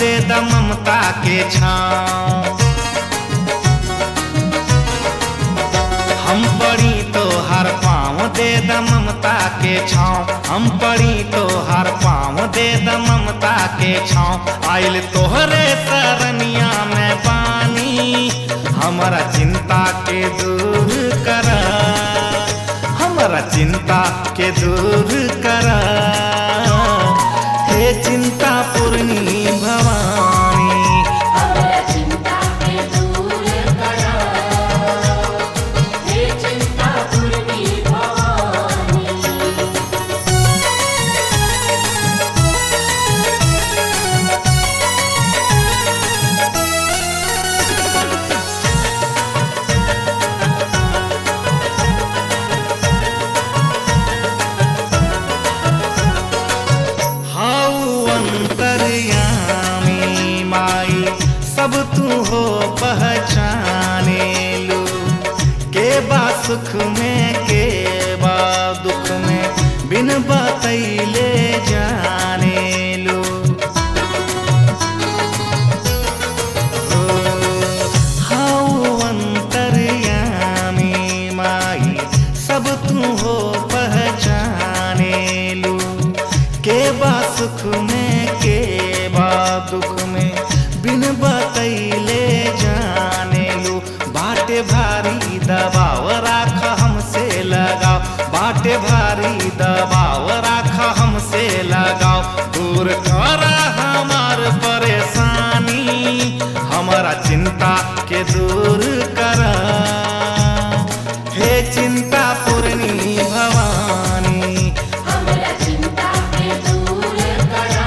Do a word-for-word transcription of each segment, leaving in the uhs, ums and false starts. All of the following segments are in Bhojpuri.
दे द ममता के छाँव। हम पड़ी तो हर पाँव दे द ममता के छाँव। हम पड़ी तो हर पाँव दे द ममता के छाँव। आइल तोहरे सरनिया में पानी, हमारा चिंता के दूर कर, हमारा चिंता के दूर कर। हे चिंता पूर्णी भवानी, हमारा चिंता के दूर करा। हे चिंता पूर्णी भवानी। अंतर्यामी माई सब तू हो पहचाने लो। के बा सुख में के बा दुख में बिन बतैले जाने लो। हाउ अंतर्यामी माई सब तू हो पहचाने लो। के बा सुख में के बा दुख में बिन बतैले जाने लो। बाटे भारी दबाव राख हमसे लगाओ, बाटे भारी दबाव राख हमसे लगाओ। दूर कर हमार परेशानी, हमारा चिंता के दूर कर। हे चिंता पूर्णी भवानी, हमारा चिंता के दूर करा।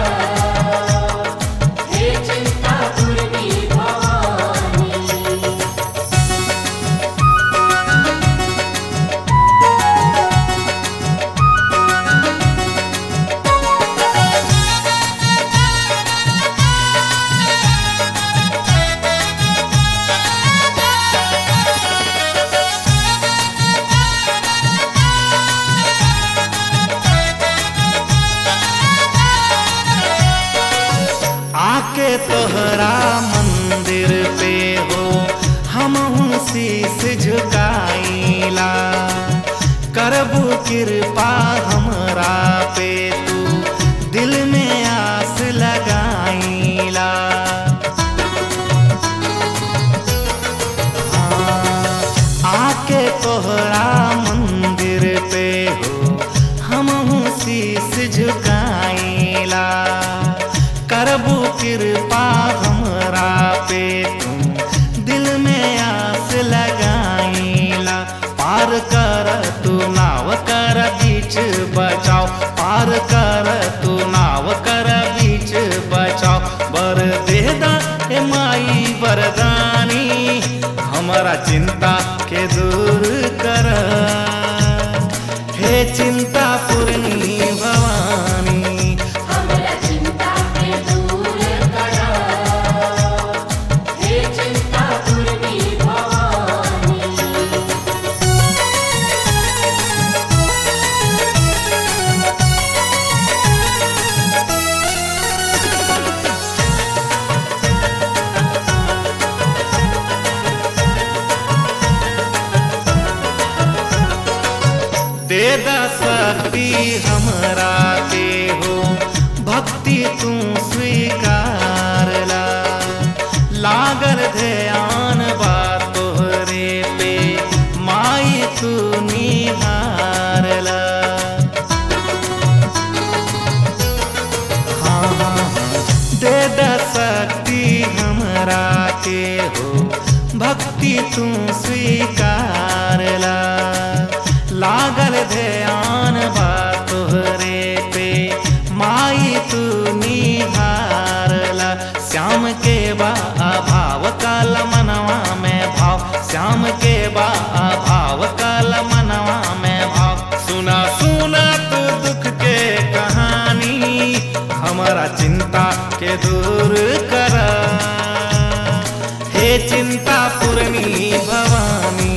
हे चिंता पूर्णी भवानी। आके तोहरा मंदिर पे हो हम शीस झुकाइला। करबू कृपा हमरा पे तू दिल में आस लगाइला। आके तोहरा मंदिर पे हो हम शीस झुकाइला। करबू कृपा हमरा पे तुम दिल में आस लगाइला। पार कर तू नाव कर बीच बचाओ, पार कर तू नाव कर बीच बचाओ। बर देदा ए माई वरदानी, हमारा चिंता के दूर कर। हे चिंता पूर्णी भवानी, हमारा चिंता के दूर करा। हे चिंता पूर्णी भवानी। दे द शक्ति हमरा के हो, भक्ति तू स्वीकार ला। लागल ध्यान बा तोहरे पे माई तू निहार ला। हाँ हाँ हाँ, दे द शक्ति हमरा के हो, भक्ति तू स्वीकार ला। लागल ध्यान बा तोहरे पे माई तू निहारला। श्याम के बा अभाव काल मनवा में भाव, श्याम के बा अभाव काल मनवा में भाव। सुना सुना तू दुख के कहानी, हमारा चिंता के दूर कर। हे चिंता पूर्णी भवानी,